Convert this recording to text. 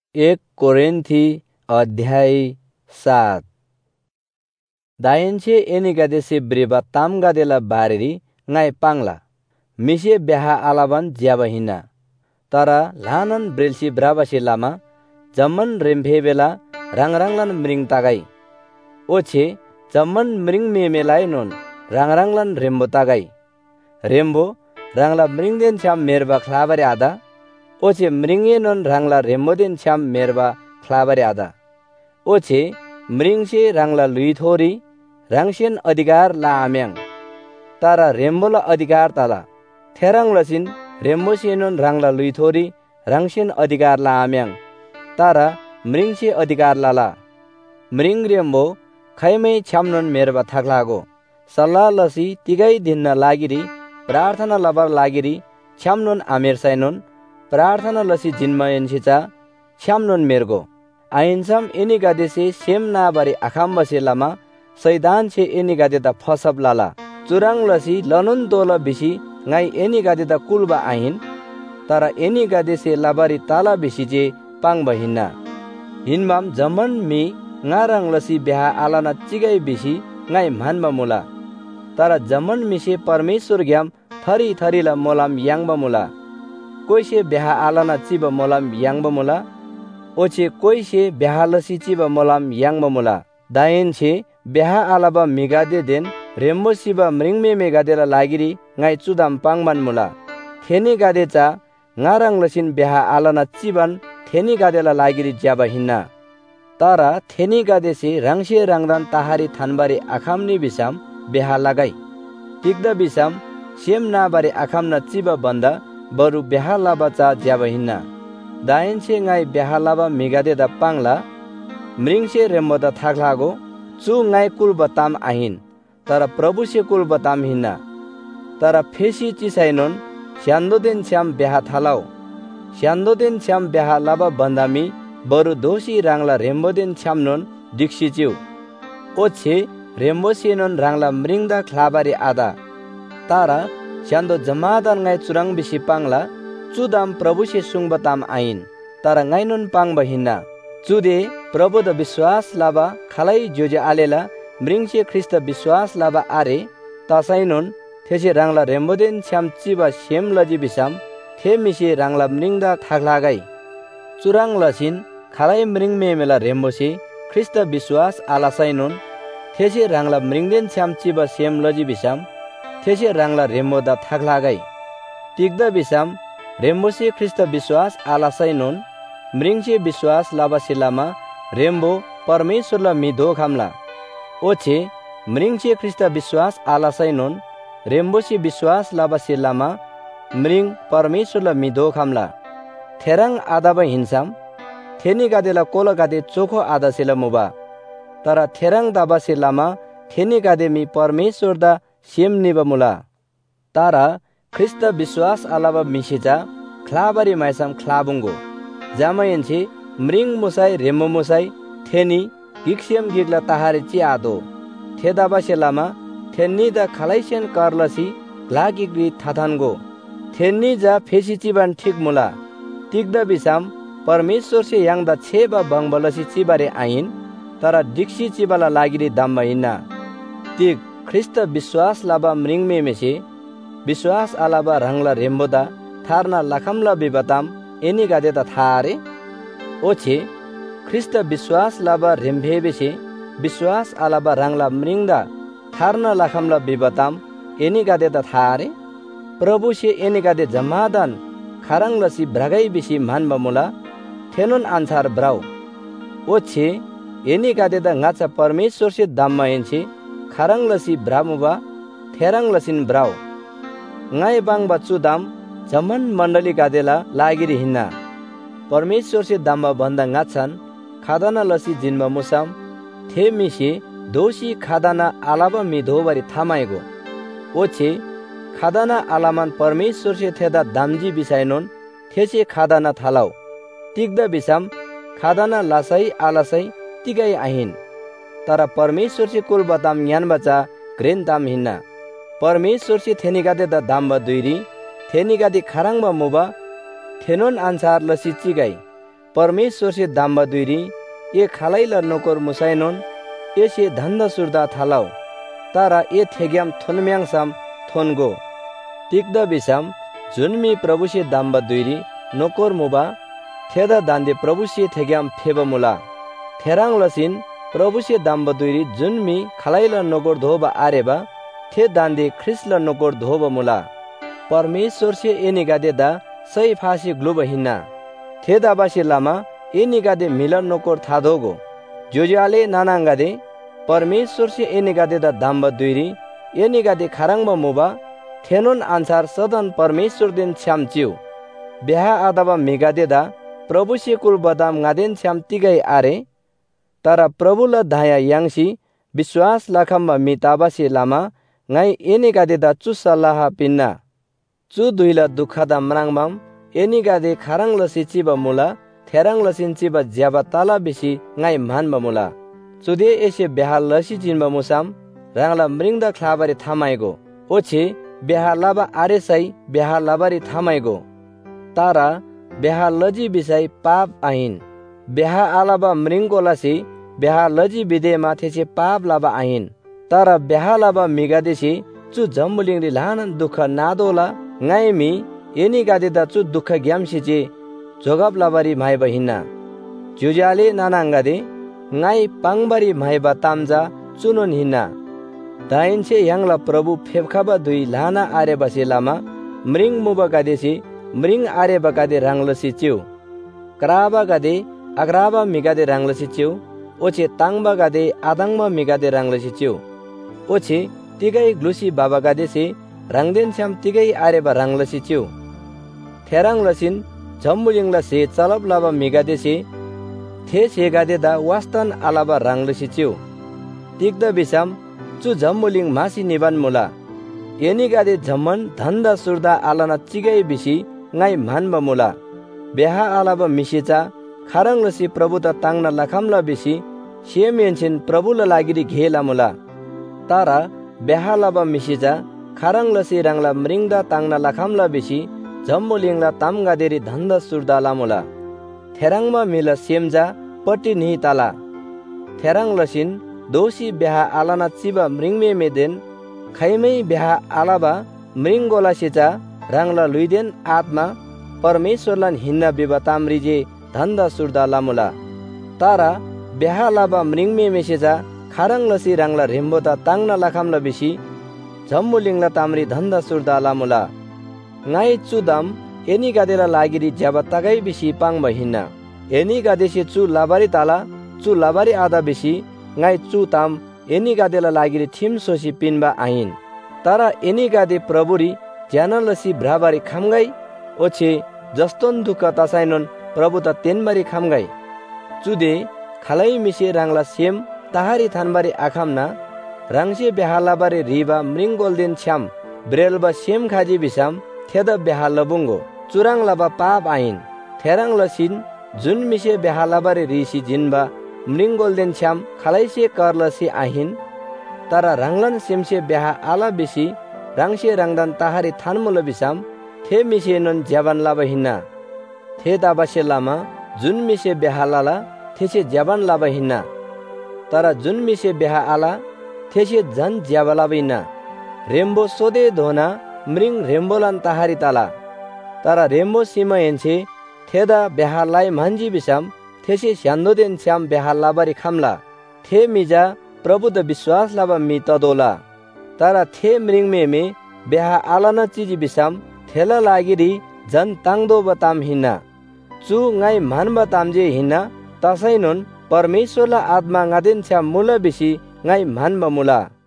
1 कोरिन्थी अध्याय 7 दायनसे एनिगादेसे ब्रेबा तामगादेला बारेरी ngai pangla mise beha alaban ज्याबा Hina तर लानन ब्रेलसी ब्राबासे लामा जम्मन रेम्भेबेला रांगरांगलन मृंग तागाई ओछे जम्मन मृंग मेमेलाई नोन रांगरांगलन rainbow तागाई rainbow रांगला मृंगदेन छाम मेरबा खलाबारे आदा ओछे मृंगे नोन रांगला रेम्बोदेन छाम मेरबा खलाबारे आदा ओछे मृंगसे रांगला लुइथोरी रांगसेन अधिकार ला आम्यांग तारा रेम्बोला अधिकार ताला थेरांग लसिन रेम्बोसे नोन रांगला लुइथोरी रांगसेन अधिकार ला आम्यांग तारा मृंगसे अधिकार लाला मृंग रेम्बो खैमै छामनोन मेरबा थाक्लागो सल्लाह लसी तिगै दिन लागिरी प्रार्थना लबर लागिरी छामनोन आमेर साइनोन प्रार्थना लसी जिन्मयनसिचा छामनोन मेरगो आइन्साम एनिगादेसे सेम नाबारी आखाम बसे लामा सैदान छे एनिगादेता फसब लाला चुरांग लसी लनुन तोला बिसी ngai एनिगादेता कुलबा आहिन तर एनिगादेसे लाबारी ताला बिसी जे पांगबा हिन्ना हिनमाम जमन मी ngarang लसी बेहा आलाना चिगै बिसी ngai मानबा मुला तर जमन मिसे परमेश्वर ग्याम थरी थरीला मोलाम यांगबा मुला कोइसे बेहा आलाना चिबा मोलाम यांगबा मुला ओछे कोइसे बेहा लसी चिबा मोलाम यांगबा मुला दायन छे बेहा आलाबा मिगादे देन रेम्बो सिबा मृंगमे मेगादेला लागिरी ngai चुदाम पांगमान मुला थेनी गादेचा ngarang लसिन बेहा आलाना चिबान थेनी गादेला लागिरी ज्याबा हिन्ना तारा थेनी गादेसे रांगसे रांगदान ताहारी थानबारी आखामनी बिसाम बेहा लगाई तिग्दा बिसाम सेम नाबारी आखामना चिबा बन्दा बरु बेहा लाबाचा ज्याबा हिन्ना दायनसे ngai बेहा लाबा मिगादेदा पांगला मृंगसे रेम्बोदा थाक्लागो चु ngai कुल बताम आहिन तर प्रभुसे कुल बताम हिन्ना तर फेसी चिसाइनोन स्यान्दोदेन छ्याम बेहा थालाउ स्यान्दोदेन छ्याम बेहा लाबा बन्दामी बरु दोषी रांगला रेम्बोदेन छ्यामनोन दिक्सिच्यु ओछे रेम्बोसेनोन रांगला मृंगदा खलाबारी आदा तारा स्यान्दो जमादान ngai चुरांग बिसी पांगला चुदाम प्रभुसे सुंग बताम आइन तर ngai पांगबा हिन्ना चुदे प्रभुद विश्वास लाबा खालै जोजे आलेला मृंगसे ख्रिस्ट विश्वास लाबा आरे तसाइनोन थेसे रांगला रेम्बोदेन छ्याम चिबा सेम लजी बिसाम थे मिसे रांगला मृंगदा थाक्लागाई चुरांग लसिन खालै मृंग मेमेला रेम्बोसे ख्रिस्ट विश्वास आलासाइनोन थेसे रांगला मृंगदेन छ्याम चिबा सेम लजी बिसाम थेसे रांगला रेम्बोदा थाक्लागाई तिग्दा बिसाम रेम्बोसे ख्रिस्ट विश्वास आलासाइनोन मृंगसे विश्वास लाबासे लामा रेम्बो परमेश्वरला मिधो खामला ओछे मृंगसे ख्रिस्ट विश्वास आलासाइनोन रेम्बोसे विश्वास लाबासे लामा मृंग परमेश्वरला मिधो खामला थेरांग आदाबा हिंसाम थेनी गादेला कोला गादे चोखो आदासेला मुबा तर थेरांग दाबासे लामा थेनी गादे मी परमेश्वर दा सेम निबा मुला तारा ख्रिस्ट विश्वास आलाबा मिसेजा खलाबारी माइसाम खलाबुंगो जामायनसे मृंग मुसाई रेम्बो मुसाई थेनी गिक्सेम गिगला ताहारे ची आदो थेदाबासे लामा थेन्नी दा खालाइसेन करलसी ग्लागिग्री थाथानगो थेन्नी जा फेसी चिबान ठीक मुला तिग्दा बिसाम परमेश्वर से यांगदा छेबा बंगबलसी चिबारे आइन तर दिक्सी चिबाला लागिरी दाम्बा हिन्ना तिग ख्रिस्ट विश्वास लाबा मृंग मेमेसे विश्वास आलाबा रांगला रेम्बोदा थारना लाखमला बिबताम एनी गादेता थारे ओछे ख्रिस्ट विश्वास लाबा रेम्भेबेसे विश्वास आलाबा रांगला मृंगदा थारना लाखमला बिबताम एनी गादेता थारे प्रभु से एनी गादे जमादान खारंग लसी ब्रागाई बिसी मानबा मुला थेनोन आन्सार ब्राउ ओछे एनी गादेदा ngacha परमेश्वर से दाम्मा एनसे खारंग लसी ब्रामुबा थेरांग लसिन ब्राउ ngai बांगबा चुदाम जमन मण्डली गादेला लागिरी हिन्ना परमेश्वर से दाम्बा भन्दा ngaçan खादाना लसी जिन्मा मुसाम थे मिसे दोषी खादाना आलाबा मिधोबारी थामाइगो ओछे खादाना आलामान परमेश्वर से थेदा दामजी बिसाइनोन थेसे खादाना थालाउ तिग्दा बिसाम खादाना लासाई आलासाई तिगाई आहिन तर परमेश्वर से कुल बताम ज्ञान बचा ग्रेन दाम हिन्ना परमेश्वर से थेनिगादे दा दाम्बा दुइरी थेनिगादे खारांगबा मुबा थेनोन आन्सार लसी चिगाई परमेश्वर से दाम्बा दुईरी ये खालाइला नोकर मुसाइनोन एसे धंधा सुरदा थालाव तारा ये थेग्याम थोनम्यांग साम थोनगो तिकदा बिसाम जुनमी प्रभु से दाम्बा दुईरी नोकर मुबा थेदा दांदे प्रभु से थेग्याम फेबा मुला थेरांग लसिन प्रभु से दाम्बा दुईरी जुनमी खालाइला नोकर धोबा आरेबा थे दांदे ख्रिस्ला नोकर धोबा मुला परमेश्वर से ए निगादे दा सही फांसी ग्लुब हिन्ना थे दाबासी लामा ए निगादे मिलन नोकर थादोगो जोजाले नानांगादे परमेश्वर से ए निगादे दा दाम्बा दुईरी ए निगादे खारांगबा मुबा थेनोन आंसार सदन परमेश्वर दिन छ्याम चिउ ब्याह आदाबा मिगादे दा प्रभु से कुल बदाम गादेन छ्याम तिगै आरे तारा प्रभु ल धाया यांगसी विश्वास लाखम्बा मिताबासी लामा ngai eni gade da chu salaha pinna chu duila dukhada mrangbam eni gade kharang lasi chiba mula therang lasin chiba jaba tala bisi ngai manba mula chude ese behal lasi jinba musam rangla mringda khlabari thamaigo oche behal laba aresai behal labari thamaigo tara behal laji bisai pap ahin beha alaba mringolasi behal laji bide ma these pap laba ahin तारा बेहालाबा मिगादेसी चु जम्बुलिंगरी लानन दुख नादोला ngaimi eni gadeda chu dukha gyamsiche jogab labari maiba hinna jujale nanangade ngai pangbari maiba tamja chunon hinna dainche yangla prabhu phebkhaba dui lana are base lama mring muba gadesi mring are bagade ranglasi chiu kraba gade agraba migade ranglasi chiu oche tangba gade adangma migade ranglasi chiu oche tigai glusi baba gadesi rangden cham tigai areba ranglasi chiu therang lasin jambulingla se chalab laba migadesi the se gade da wastan alaba ranglasi chiu tikda bisam chu jambuling masi niban mula eni gade jamman dhanda surda alana chigai bisi ngai manba mula beha alaba misicha kharang lasi prabhuta tangna lakhamla bisi siemyenchin prabhula lagiri ghela mula तारा बेहालाबा मिसिजा खारंग लसी रंगला मृंगदा तांगना लखामला BC जम्बुलिंगला तामगादेरी धंदा सुरदाला मुला थेरांगमा मिला सेमजा पट्टी नहीं ताला थेरांग लसिन दोषी बेहा आलाना Chiba मृंगमे मेदेन खैमै बेहा आलाबा मृंगोला सिचा रंगला लुइदेन आत्मा परमेश्वरलान हिन्ना बिबातामरिजे धंदा सुरदाला मुला तारा बेहालाबा मृंगमे मेसेजा खारंग लसी रंगला रेम्बोता तांगना लाखामला बिसी जम्बुलिंगला तामरी धंदा सुरदाला मुला ngai chudam eni gadela lagiri jaba tagai bisi pangba hinna eni gadesi chu labari tala chu labari ada bisi ngai chu tam eni gadela lagiri thim sosi pinba ahin tara eni gade praburi jana lasi brabari khamgai oche jaston duka tasainon prabuta tenbari khamgai chude khalai mise rangla sem tahari thanbari akhamna rangse behalabari riba mringolden cham brelba sem khaji bisam theda behalabungo churang laba pap ain therang lasin jun mise behalabari risi jinba mringolden cham khalaise karlasi ahin tara ranglan semse beha ala bisi rangse rangdan tahari thanmulo bisam the mise non jaban laba hinna the dabase lama jun mise behalala these jaban laba hinna तारा जुन मिसे बेहा आला थेसे जन ज्याबला बिना rainbow सोदे धोना मृंग रेम्बोलान ताहारी ताला तारा rainbow सीमा एन्से थेदा बेहालाई मांजी बिसाम थेसे स्यान्दोदेन श्याम बेहाला बारी खामला थे मिजा प्रभु द विश्वास लाबा मी तदोला तारा थे मृंग में बेहा आलाना चीज बिसाम थेला लागिरी जन तांगदो बताम हिना चु ngai मान बताम जे हिना तसैनोन परमेश्वरला आत्मा ngaden छ्या मुला बिसी ngai manba mula